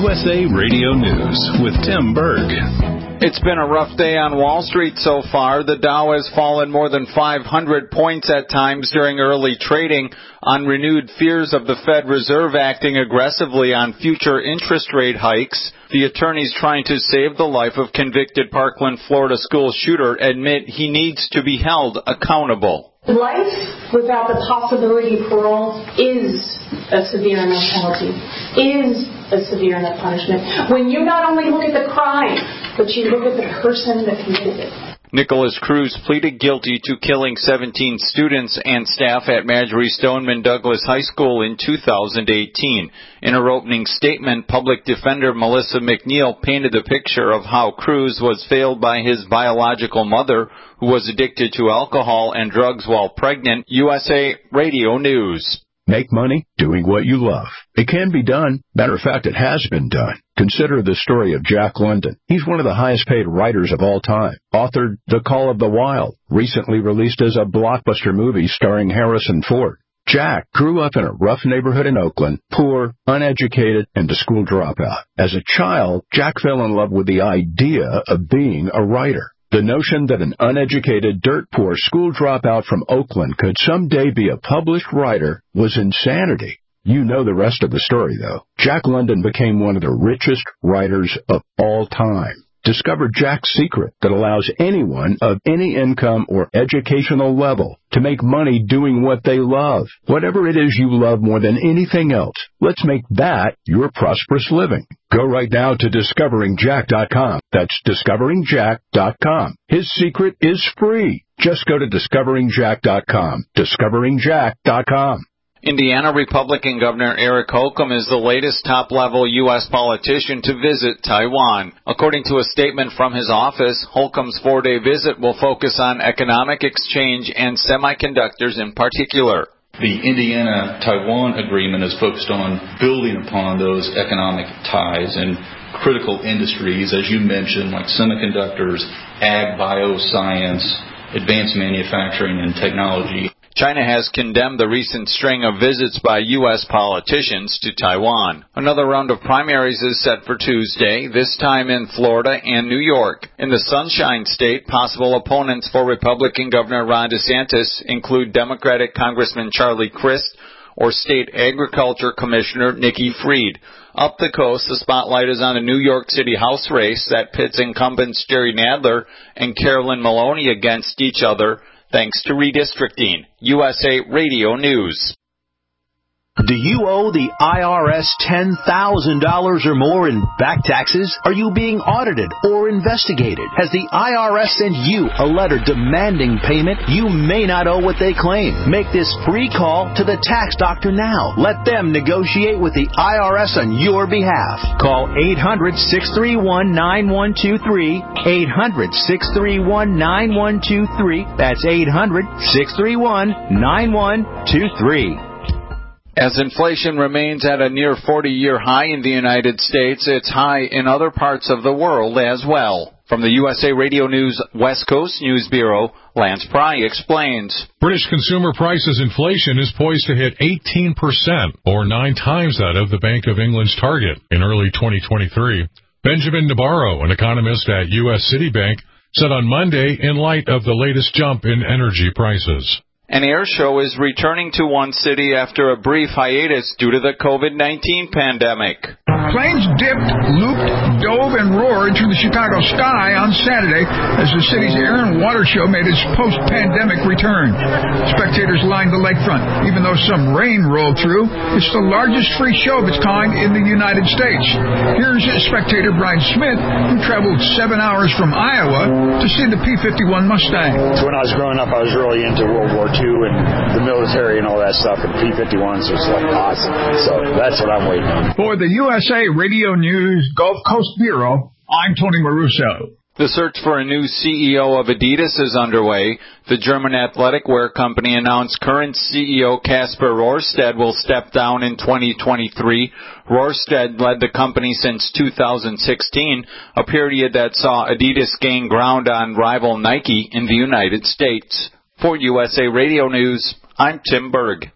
USA Radio News with Tim Berg. It's been a rough day on Wall Street so far. The Dow has fallen more than 500 points at times during early trading on renewed fears of the Fed Reserve acting aggressively on future interest rate hikes. The attorneys trying to save the life of convicted Parkland, Florida school shooter admit he needs to be held accountable. Life without the possibility of parole is a severe enough penalty, is a severe enough punishment. When you not only look at the crime, but you look at the person that committed it. Nicholas Cruz pleaded guilty to killing 17 students and staff at Marjory Stoneman Douglas High School in 2018. In her opening statement, public defender Melissa McNeil painted the picture of how Cruz was failed by his biological mother, who was addicted to alcohol and drugs while pregnant. USA Radio News. Make money doing what you love. It can be done. Matter of fact, it has been done. Consider the story of Jack London. He's one of the highest-paid writers of all time. Authored The Call of the Wild, recently released as a blockbuster movie starring Harrison Ford. Jack grew up in a rough neighborhood in Oakland, poor, uneducated, and a school dropout. As a child, Jack fell in love with the idea of being a writer. The notion that an uneducated, dirt-poor school dropout from Oakland could someday be a published writer was insanity. You know the rest of the story, though. Jack London became one of the richest writers of all time. Discover Jack's secret that allows anyone of any income or educational level to make money doing what they love. Whatever it is you love more than anything else, let's make that your prosperous living. Go right now to DiscoveringJack.com. That's DiscoveringJack.com. His secret is free. Just go to DiscoveringJack.com. DiscoveringJack.com. Indiana Republican Governor Eric Holcomb is the latest top-level U.S. politician to visit Taiwan. According to a statement from his office, Holcomb's 4-day visit will focus on economic exchange and semiconductors in particular. The Indiana-Taiwan agreement is focused on building upon those economic ties and critical industries, as you mentioned, like semiconductors, ag, bioscience, advanced manufacturing, and technology. China has condemned the recent string of visits by U.S. politicians to Taiwan. Another round of primaries is set for Tuesday, this time in Florida and New York. In the Sunshine State, possible opponents for Republican Governor Ron DeSantis include Democratic Congressman Charlie Crist or State Agriculture Commissioner Nikki Fried. Up the coast, the spotlight is on a New York City House race that pits incumbents Jerry Nadler and Carolyn Maloney against each other, thanks to redistricting. USA Radio News. Do you owe the IRS $10,000 or more in back taxes? Are you being audited or investigated? Has the IRS sent you a letter demanding payment? You may not owe what they claim. Make this free call to the tax doctor now. Let them negotiate with the IRS on your behalf. Call 800-631-9123. 800-631-9123. That's 800-631-9123. As inflation remains at a near 40-year high in the United States, it's high in other parts of the world as well. From the USA Radio News West Coast News Bureau, Lance Pry explains. British consumer prices inflation is poised to hit 18%, or 9 times that of the Bank of England's target in early 2023. Benjamin Nabarro, an economist at U.S. Citibank, said on Monday in light of the latest jump in energy prices. An air show is returning to one city after a brief hiatus due to the COVID-19 pandemic. Planes dipped, looped, dove, and roared through the Chicago sky on Saturday as the city's air and water show made its post-pandemic return. Spectators lined the lakefront. Even though some rain rolled through, it's the largest free show of its kind in the United States. Here's spectator Brian Smith, who traveled 7 hours from Iowa to see the P-51 Mustang. When I was growing up, I was really into World War II and the military and all that stuff, and P-51s was like awesome. So that's what I'm waiting on. For the USA Radio News Gulf Coast Bureau, I'm Tony Maruso. The search for a new CEO of Adidas is underway. The German athletic wear company announced current CEO Kasper Rorsted will step down in 2023. Rorsted led the company since 2016, a period that saw Adidas gain ground on rival Nike in the United States. For USA Radio News, I'm Tim Berg.